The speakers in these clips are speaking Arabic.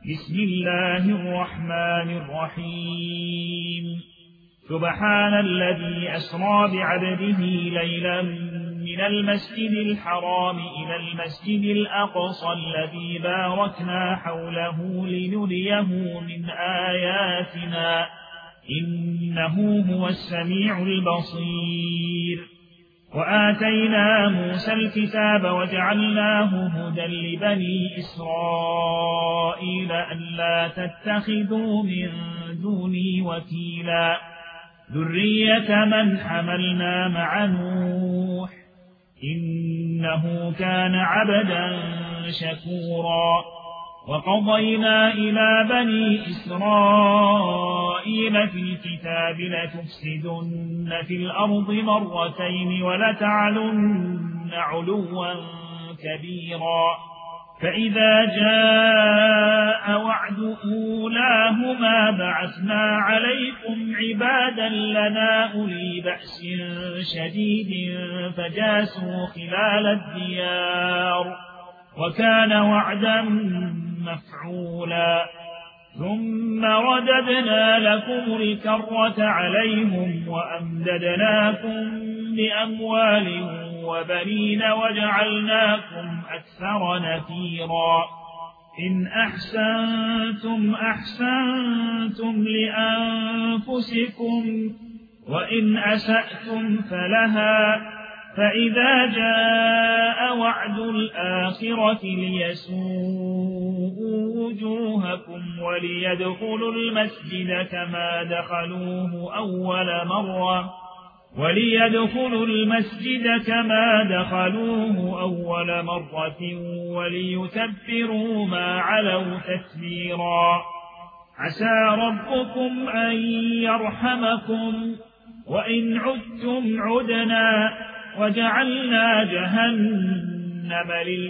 بسم الله الرحمن الرحيم. سبحان الذي أسرى بعبده ليلا من المسجد الحرام إلى المسجد الأقصى الذي باركنا حوله لنريه من آياتنا إنه هو السميع البصير. وآتينا موسى الكتاب وجعلناه هدى لبني إسرائيل ألا تتخذوا من دوني وكيلا ذرية من حملنا مع نوح إنه كان عبدا شكورا. وقضينا إلى بني إسرائيل في الكتاب لتفسدن في الأرض مرتين ولتعلن علوا كبيرا. فإذا جاء وعد أولاهما بعثنا عليكم عبادا لنا أولي بأس شديد فجاسوا خلال الديار وكان وعدا مفعولا. ثم رددنا لكم الكرة عليهم وأمددناكم بأموال وبنين وجعلناكم أكثر نفيرا. إن أحسنتم أحسنتم لأنفسكم وإن أسأتم فلها. فإذا جاء وعد الآخرة ليسوءوا وجوهكم وليدخلوا المسجد كما دخلوه أول مرة وليتبروا ما علوا تتبيرا. عسى ربكم أن يرحمكم وإن عدتم عدنا وجعلنا جهنم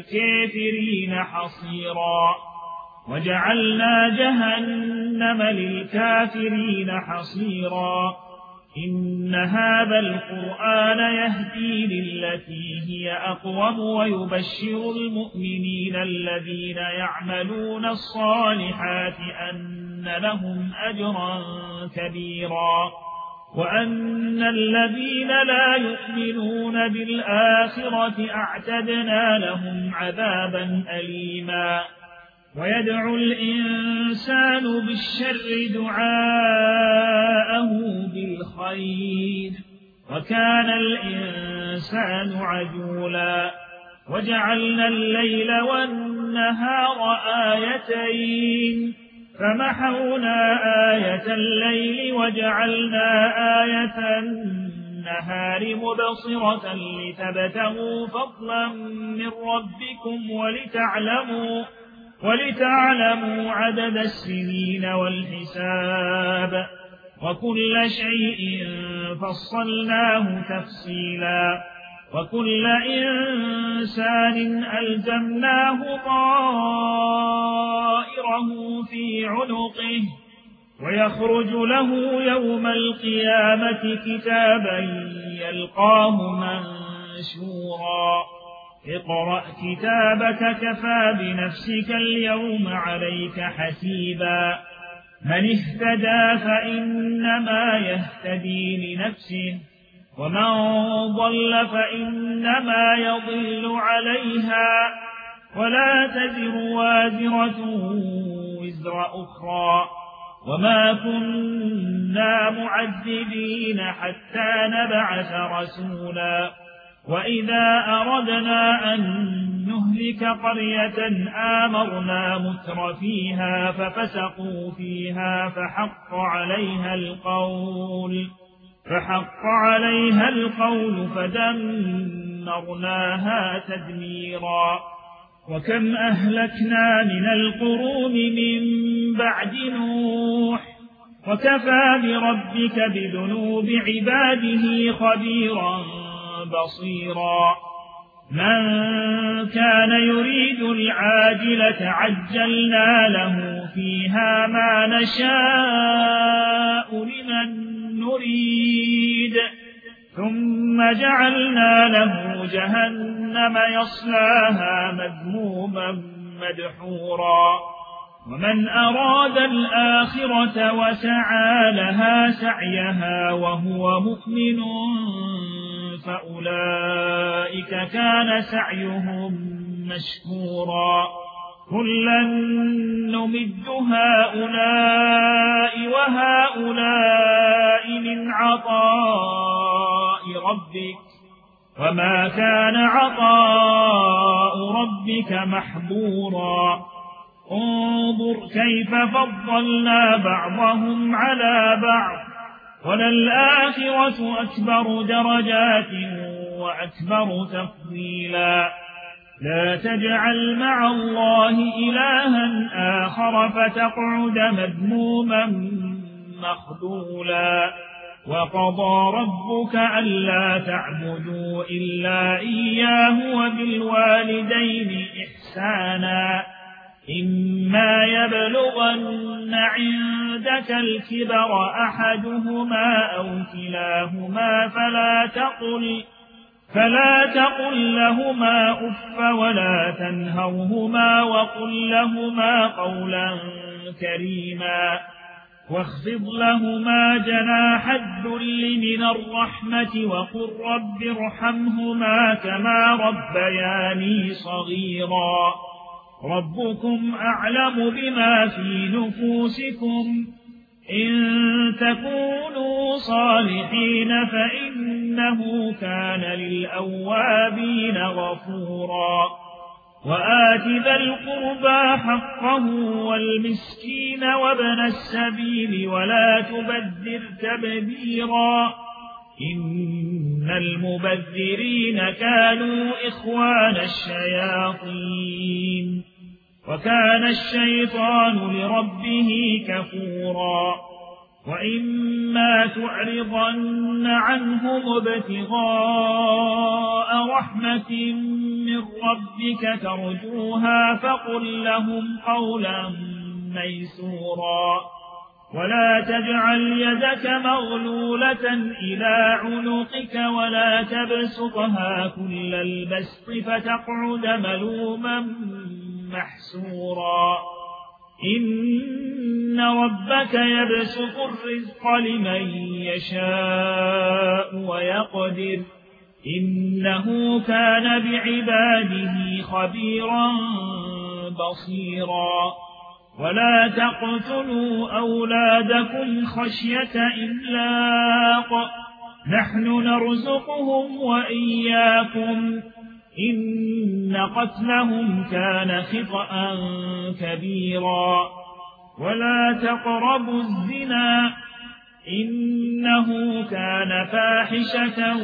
للكافرين حصيرا. إن هذا القرآن يهدي للتي هي أقوم ويبشر المؤمنين الذين يعملون الصالحات أن لهم أجرا كبيرا وأن الذين لا يؤمنون بالآخرة أعتدنا لهم عذابا أليما. ويدعو الإنسان بالشر دعاءه بالخير وكان الإنسان عجولا. وجعلنا الليل والنهار آيتين فمحونا آية الليل وجعلنا آية النهار مبصرة لتبتغوا فضلا من ربكم ولتعلموا عدد السنين والحساب وكل شيء فصلناه تفصيلا. وكل إنسان ألزمناه طائره في عنقه ويخرج له يوم القيامة كتابا يلقاه منشورا. اقرأ كتابك كفى بنفسك اليوم عليك حسيبا. من اهتدى فإنما يهتدي لنفسه ومن ضل فإنما يضل عليها ولا تزر وازرة وزر أخرى وما كنا معذبين حتى نبعث رسولا. وإذا أردنا أن نهلك قرية آمرنا متر فيها ففسقوا فيها فحق عليها القول فدمرناها تدميرا. وكم أهلكنا من القرون من بعد نوح وكفى بربك بذنوب عباده خبيرا بصيرا. من كان يريد العاجلة عجلنا له فيها ما نشاء لمن نريد ثم جعلنا له جهنم يصلاها مذموما مدحورا. ومن أراد الآخرة وسعى لها سعيها وهو مؤمن فأولئك كان سعيهم مشكورا كلا نمد هؤلاء وهؤلاء من عطاء ربك وما كان عطاء ربك محظورا انظر كيف فضلنا بعضهم على بعض وللآخرة أكبر درجات وأكبر تفضيلا لا تجعل مع الله إلها آخر فتقعد مذموما مخذولا وقضى ربك ألا تعبدوا إلا إياه وبالوالدين إحسانا إما يبلغن عندك الكبر أحدهما أو كلاهما فلا تقل لهما أف ولا تنهرهما وقل لهما قولا كريما واخفض لهما جناح الذل من الرحمة وقل رب ارحمهما كما ربياني صغيرا ربكم أعلم بما في نفوسكم إن تكونوا صالحين فإنه كان للأوابين غفورا وآت ذا القربى حقه والمسكين وابن السبيل ولا تبذر تبذيرا إن المبذرين كانوا إخوان الشياطين وكان الشيطان لربه كفورا وإما تعرضن عنهم ابتغاء رحمة من ربك ترجوها فقل لهم قولا ميسورا ولا تجعل يدك مغلولة إلى عنقك ولا تبسطها كل البسط فتقعد ملوما محسورا إن ربك يبسط الرزق لمن يشاء ويقدر إنه كان بعباده خبيرا بصيرا ولا تقتلوا أولادكم خشية إملاق نحن نرزقهم وإياكم إن قتلهم كان خطأ كبيرا ولا تقربوا الزنا إنه كان فاحشة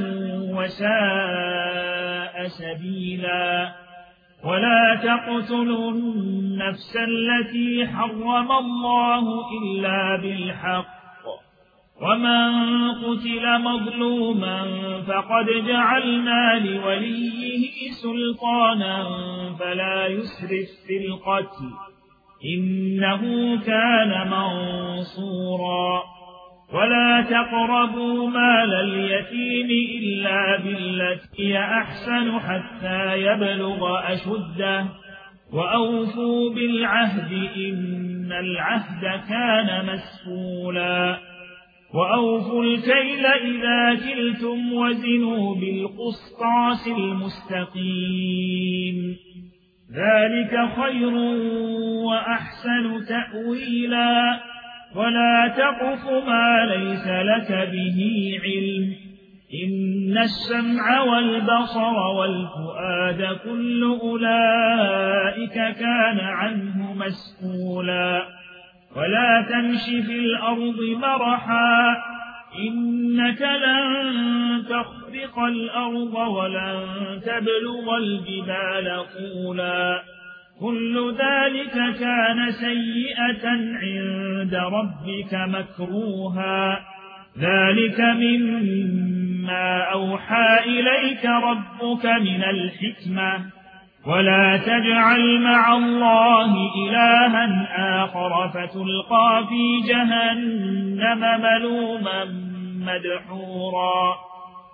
وساء سبيلا ولا تقتلوا النفس التي حرم الله إلا بالحق ومن قتل مظلوما فقد جعلنا لوليه سلطانا فلا يسرف في القتل إنه كان منصورا ولا تقربوا مال اليتيم إلا بالتي أحسن حتى يبلغ أشده وأوفوا بالعهد إن العهد كان مسؤولا وأوفوا الكيل إذا كلتم وزنوا بالقسطاس المستقيم ذلك خير وأحسن تأويلا ولا تقف ما ليس لك به علم إن السمع والبصر والفؤاد كل أولئك كان عنه مسؤولا ولا تمش في الأرض مرحا إنك لن تخرق الأرض ولن تبلغ الجبال طولا كل ذلك كان سيئة عند ربك مكروها ذلك مما أوحى إليك ربك من الحكمة ولا تجعل مع الله إلها آخر فتلقى في جهنم ملوما مدحورا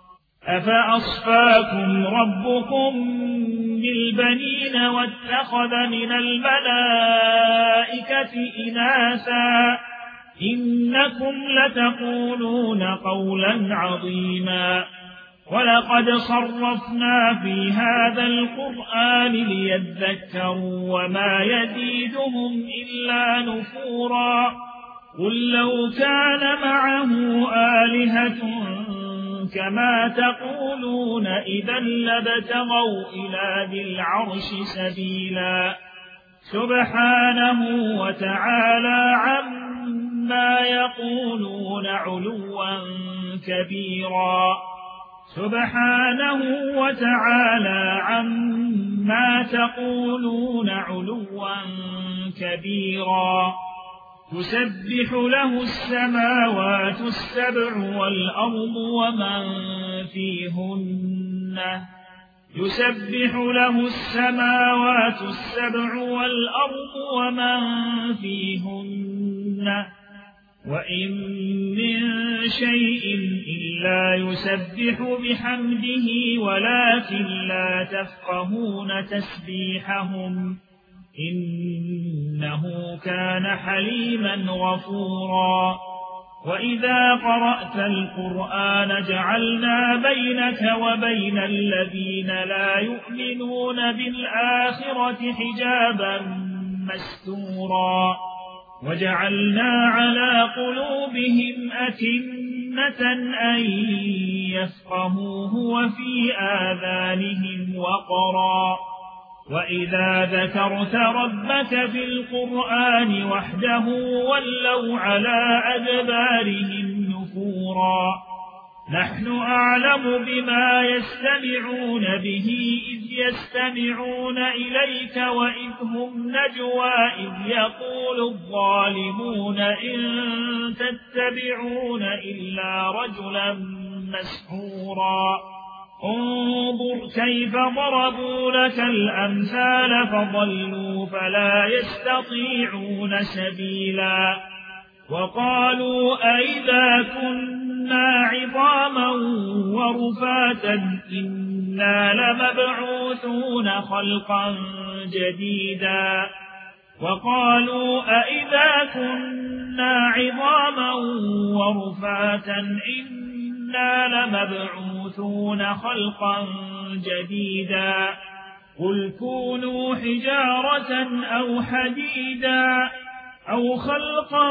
أفأصفاكم ربكم بالبنين واتخذ من الملائكة إناثا إنكم لتقولون قولا عظيما ولقد صرفنا في هذا القرآن ليذكروا وما يزيدهم إلا نفورا قل لو كان معه آلهة كما تقولون إذا لابتغوا إلى ذي العرش سبيلا سبحانه وتعالى عما يقولون علوا كبيرا سبحانه وتعالى عما تقولون علوا كبيرا تسبح له السماوات السبع والأرض ومن فيهن يسبح له السماوات السبع والأرض ومن فيهن وإن من شيء إلا يسبح بحمده ولكن لا تفقهون تسبيحهم إنه كان حليما غفورا وإذا قرأت القرآن جعلنا بينك وبين الذين لا يؤمنون بالآخرة حجابا مستورا وجعلنا على قلوبهم أكنة أن يفقهوه وفي آذانهم وقرا وإذا ذكرت ربك في القرآن وحده ولوا على أدبارهم نفورا نحن أعلم بما يستمعون به إذ يستمعون إليك وإذ هم نجوى إذ يقول الظالمون إن تتبعون إلا رجلا مسحورا انظر كيف ضربوا لك الأمثال فضلوا فلا يستطيعون سبيلا وقالوا أئذا كنا عظاما ورفاتا إنا لمبعوثون خلقا جديدا وقالوا أئذا كنا عظاما ورفاتا إنا لمبعوثون خلقا جديدا قل كونوا حجارة أو حديدا أو خلقا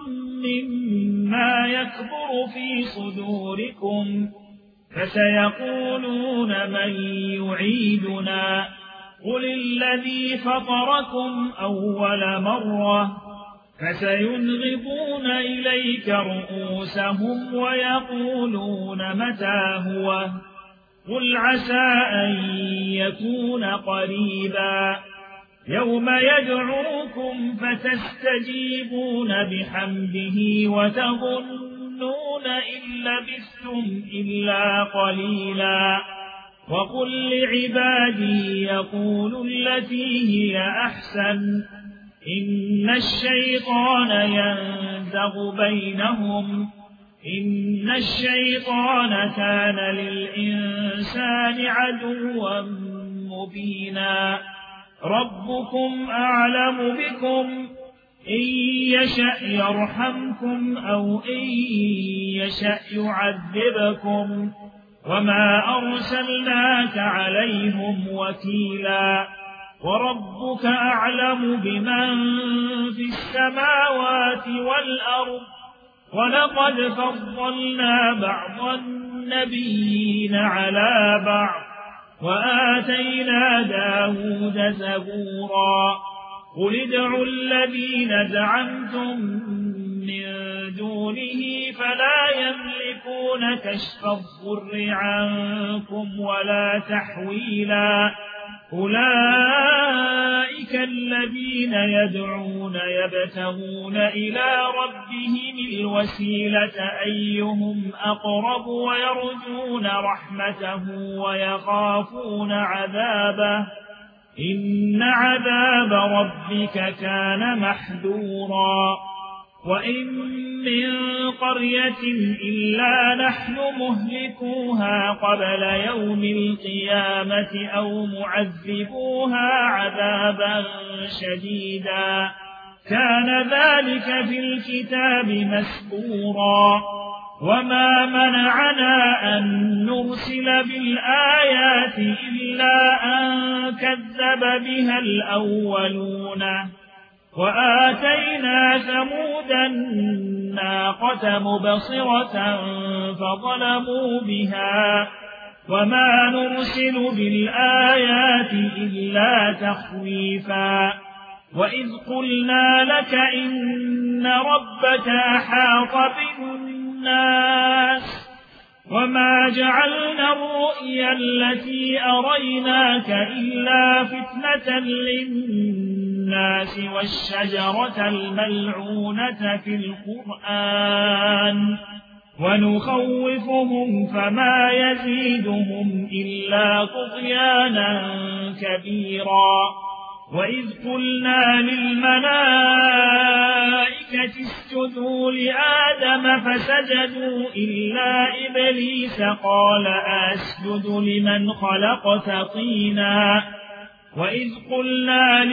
مما يكبر في صدوركم فسيقولون من يعيدنا قل الذي فطركم أول مرة فسينغضون إليك رؤوسهم ويقولون متى هو قل عسى أن يكون قريبا يوم يدعوكم فتستجيبون بحمده وتظنون إن لبثتم إلا قليلا وقل لعبادي يقولوا التي هي أحسن إن الشيطان ينزغ بينهم إن الشيطان كان للإنسان عدوا مبينا ربكم أعلم بكم إن يشأ يرحمكم أو إن يشأ يعذبكم وما أرسلناك عليهم وكيلا وربك أعلم بمن في السماوات والأرض ولقد فضلنا بعض النبيين على بعض وآتينا داود زبورا قل ادعوا الذين زعمتم من دونه فلا يملكون كشف الضر عنكم ولا تحويلا أولئك الذين يدعون يبتغون إلى ربهم الوسيلة أيهم أقرب ويرجون رحمته ويخافون عذابه إن عذاب ربك كان محذورا وإن من قرية إلا نحن مهلكوها قبل يوم القيامة أو معذبوها عذابا شديدا كان ذلك في الكتاب مسطورا وما منعنا أن نرسل بالآيات إلا أن كذب بها الأولون وآتينا ثمود الناقة مبصرة فظلموا بها وما نرسل بالآيات إلا تخويفا وإذ قلنا لك إن ربك أحاط بالناس وما جعلنا الرؤيا التي أريناك إلا فتنة للناس والشجرة الملعونة في القرآن ونخوفهم فما يزيدهم إلا طغيانا كبيرا وإذ قلنا للملائكة اسجدوا لآدم فسجدوا إلا إبليس قال أسجد لمن خلقت طينا وإذ قلنا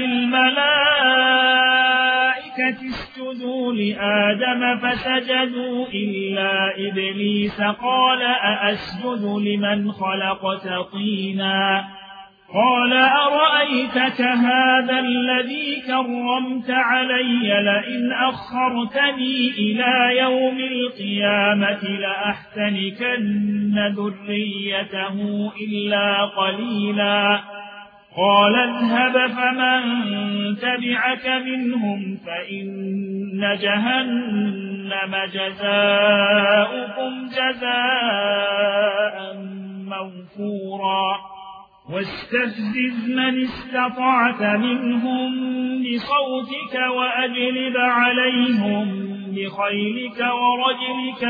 للملائكة اسجدوا لآدم فسجدوا إلا إبليس قال أسجد لمن خلقت طينا قال أرأيتك هذا الذي كرمت علي لئن أخرتني إلى يوم القيامة لأحتنكن ذريته إلا قليلا قال اذهب فمن تبعك منهم فإن جهنم جزاؤكم جزاء موفورا واستفزز من استطعت منهم بصوتك وأجلب عليهم بخيلك ورجلك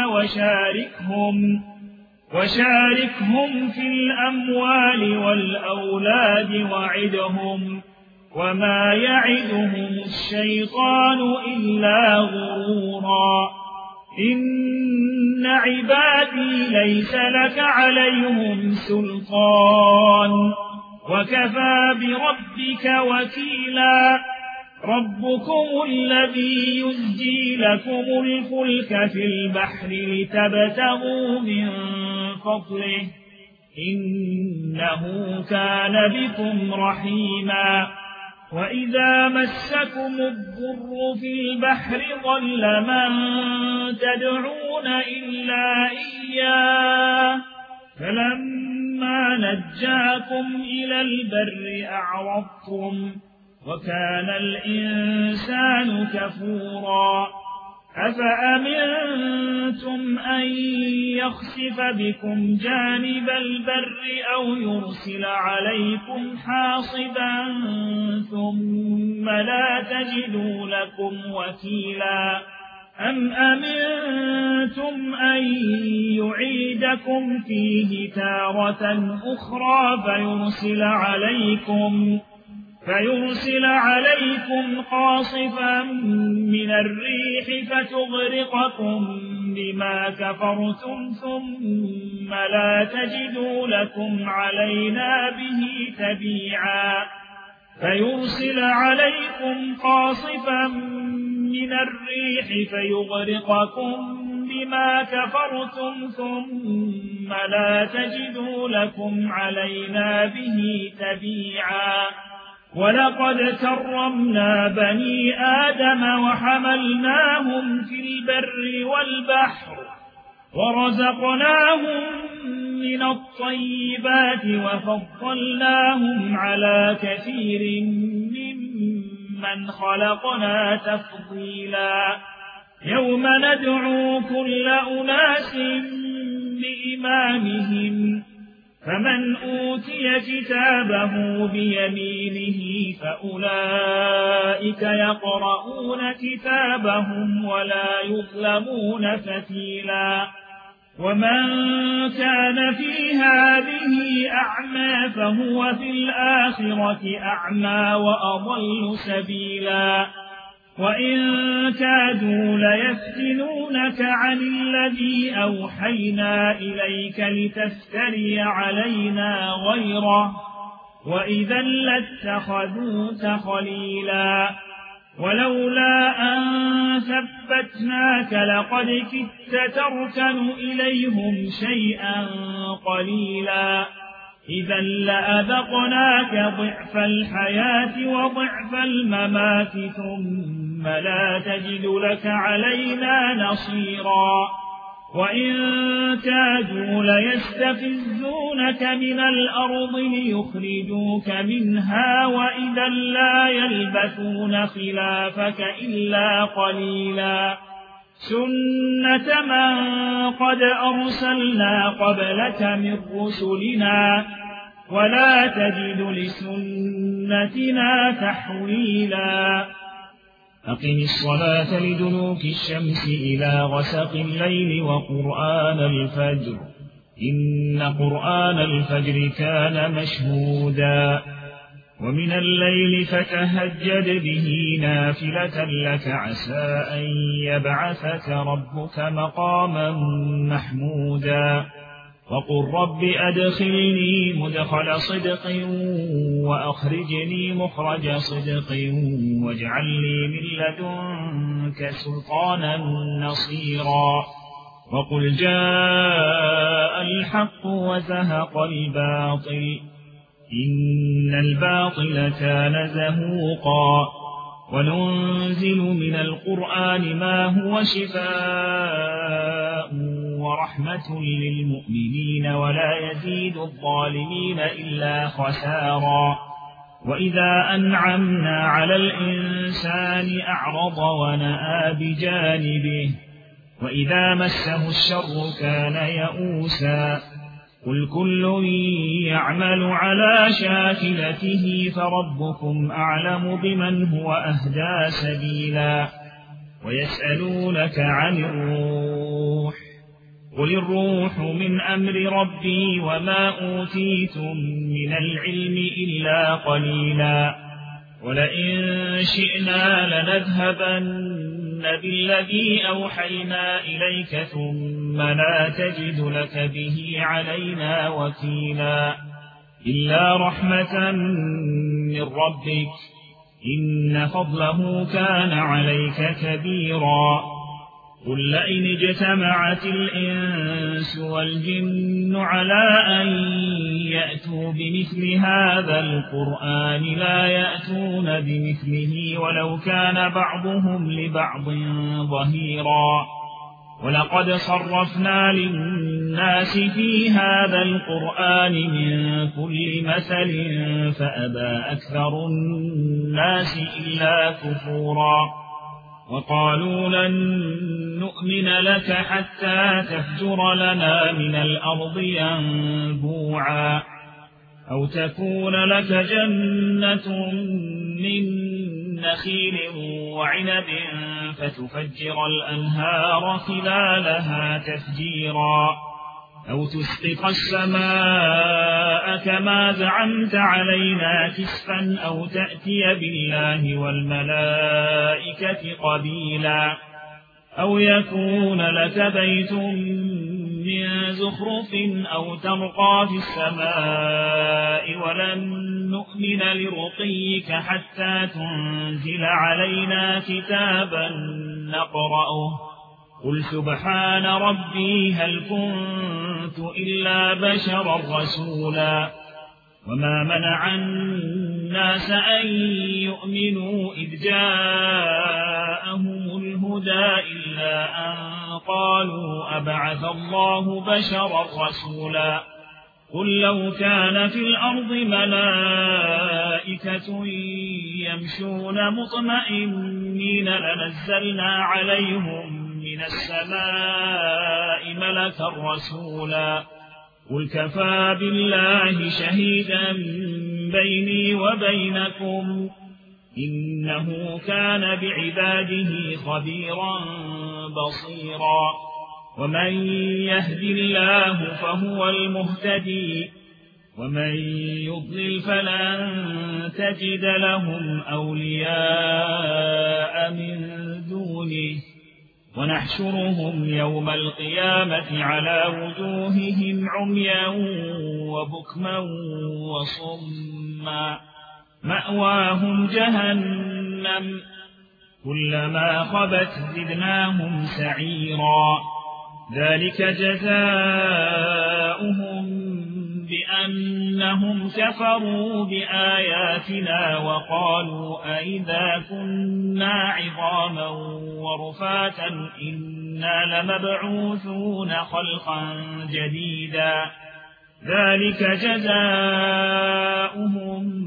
وشاركهم في الأموال والأولاد وعدهم وما يعدهم الشيطان إلا غرورا إن عبادي ليس لك عليهم سلطان وكفى بربك وكيلا ربكم الذي يزجي لكم الفلك في البحر لتبتغوا من فضله إنه كان بكم رحيما وإذا مسكم الضر في البحر ضل من تدعون إلا إياه فلما نجاكم إلى البر أعرضتم وكان الإنسان كفورا أفأمنتم أن يخسف بكم جانب البر أو يرسل عليكم حاصبا ثم لا تجدوا لكم وكيلا أم أمنتم أن يعيدكم فيه تارة أخرى فيرسل عليكم قاصفا من الريح فتغرقكم بما كفرتم ثم لا تجدوا لكم علينا به تبيعا فيرسل عليكم قاصفا من الريح فيغرقكم بما كفرتم ثم لا تجدوا لكم علينا به تبيعا ولقد كرمنا بني آدم وحملناهم في البر والبحر ورزقناهم من الطيبات وفضلناهم على كثير ممن خلقنا تفضيلا يوم ندعو كل أناس بإمامهم فمن أوتي كتابه بيمينه فأولئك يقرؤون كتابهم ولا يظلمون فتيلا ومن كان في هذه أعمى فهو في الآخرة أعمى وأضل سبيلا وإن كادوا ليفتنونك عن الذي أوحينا إليك لتفتري علينا غيره وإذا لاتخذوك خليلا ولولا أن ثبتناك لقد كدت تركن إليهم شيئا قليلا إذا لأذقناك ضعف الحياة وضعف الممات ثم لا تجد لك علينا نصيرا وإن كادوا ليستفزونك من الأرض ليخرجوك منها وإذا لا يلبثون خلافك إلا قليلا سنة من قد أرسلنا قبلك من رسلنا ولا تجد لسنتنا تحويلا أقم الصلاة لدلوك الشمس إلى غسق الليل وقرآن الفجر إن قرآن الفجر كان مشهودا ومن الليل فتهجد به نافلة لك عسى أن يبعثك ربك مقاما محمودا وقل رب أدخلني مدخل صدق وأخرجني مخرج صدق واجعل لي من لدنك سلطانا نصيرا وقل جاء الحق وزهق الباطل إن الباطل كان زهوقا وننزل من القرآن ما هو شفاء ورحمة للمؤمنين ولا يزيد الظالمين إلا خسارا وإذا أنعمنا على الإنسان أعرض ونأى بجانبه وإذا مسه الشر كان يئوسا قل كل يعمل على شاكلته فربكم أعلم بمن هو أهدى سبيلا ويسألونك عن الروح قل الروح من أمر ربي وما أوتيتم من العلم إلا قليلا ولئن شئنا لنذهبن بالذي أوحينا إليك ثم لا تجد لك به علينا وكيلا إلا رحمة من ربك إن فضله كان عليك كبيرا قل لئن اجتمعت الإنس والجن على أن يأتوا بمثل هذا القرآن لا يأتون بمثله ولو كان بعضهم لبعض ظهيرا ولقد صرفنا للناس في هذا القرآن من كل مثل فأبى أكثر الناس إلا كفورا وقالوا لن نؤمن لك حتى تفجر لنا من الأرض ينبوعا أو تكون لك جنة من نخيل وعنب فتفجر الأنهار خلالها تفجيرا أو تسقط السماء كما زعمت علينا كسفا أو تأتي بالله والملائكة قبيلا أو يكون لك بيت من زخرف أو ترقى في السماء ولن نؤمن لرقيك حتى تنزل علينا كتابا نقرأه قل سبحان ربي هل كنت إلا بشرا رسولا وما منع الناس أن يؤمنوا إذ جاءهم الهدى إلا أن قالوا أبعث الله بشرا رسولا قل لو كان في الأرض ملائكة يمشون مطمئنين لنزلنا عليهم من السماء ملكا رسولا قل كفى بالله شهيدا بيني وبينكم إنه كان بعباده خبيرا بصيرا ومن يهد الله فهو المهتدي ومن يضلل فلن تجد لهم أولياء من دونه ونحشرهم يوم القيامة على وجوههم عميا وبكما وصما مأواهم جهنم كلما خبت زدناهم سعيرا ذلك جزاؤهم بأنهم كفروا بآياتنا وقالوا أئذا كنا عظاما ورفاتا إنا لمبعوثون خلقا جديدا ذلك جزاؤهم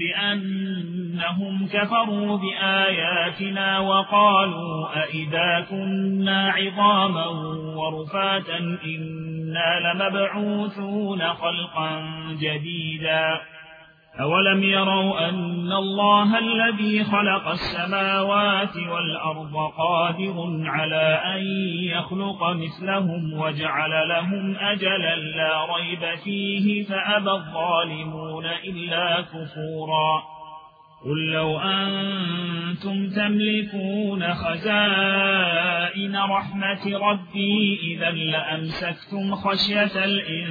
بأنهم كفروا بآياتنا وقالوا أئذا كنا عظاما ورفاتا إنا لمبعوثون خلقا جديدا أولم يروا أن الله الذي خلق السماوات والأرض قادر على أن يخلق مثلهم وجعل لهم أجلا لا ريب فيه فأبى الظالمون إلا كفورا قل لو أنتم تملكون خزائن رحمة ربي إذا لأمسكتم خشية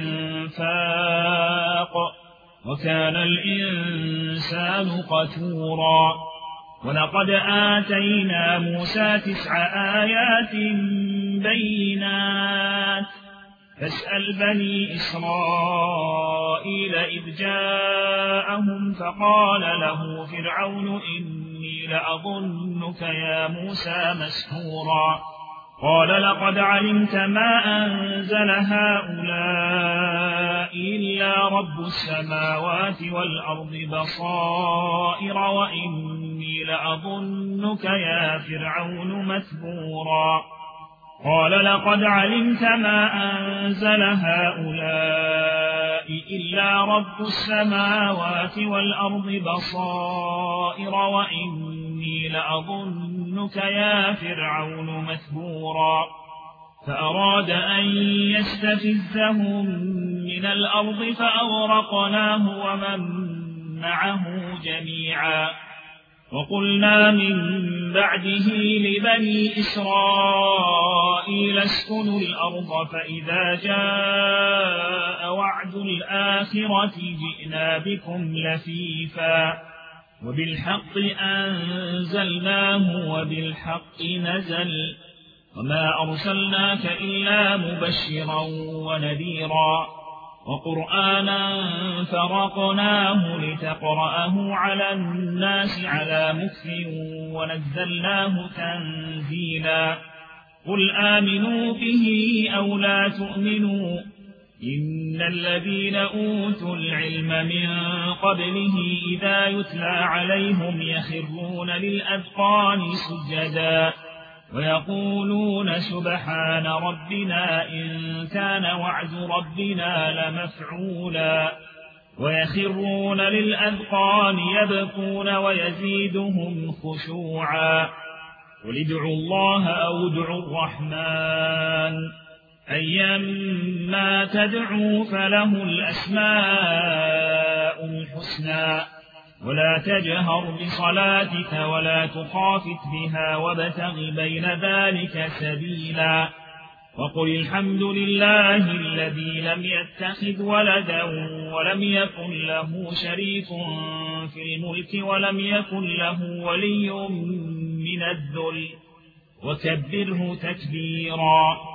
الإنفاق وكان الإنسان قتورا ولقد آتينا موسى 9 آيات بينات فاسأل بني إسرائيل إذ جاءهم فقال له فرعون إني لأظنك يا موسى مسحورا قال لقد علمت ما أنزل هؤلاء إلا رب السماوات والأرض بصائر وإني لأظنك يا فرعون مثبورا قال لقد علمت ما أنزل هؤلاء إلا رب السماوات والأرض بصائر وإني لأظنك يا فرعون مثبورا فأراد أن يستفزهم من الأرض فأغرقناه ومن معه جميعا وقلنا من بعده لبني إسرائيل اسكنوا الأرض فإذا جاء وعد الآخرة جئنا بكم لفيفا وبالحق أنزلناه وبالحق نزل وما أرسلناك إلا مبشرا ونذيرا وقرآنا فرقناه لتقرأه على الناس على مكث ونزلناه تنزيلا قل آمنوا به أو لا تؤمنوا إن الذين أوتوا العلم من قبله إذا يتلى عليهم يخرون للأذقان سجدا ويقولون سبحان ربنا إن كان وعد ربنا لمفعولا ويخرون للأذقان يبكون ويزيدهم خشوعا قل ادعوا الله أو ادعوا الرحمن أيما تدعوا فله الأسماء الحسنى ولا تجهر بصلاتك ولا تخافت بها وابتغ بين ذلك سبيلا وقل الحمد لله الذي لم يتخذ ولدا ولم يكن له شريك في الملك ولم يكن له ولي من الذل وكبره تكبيرا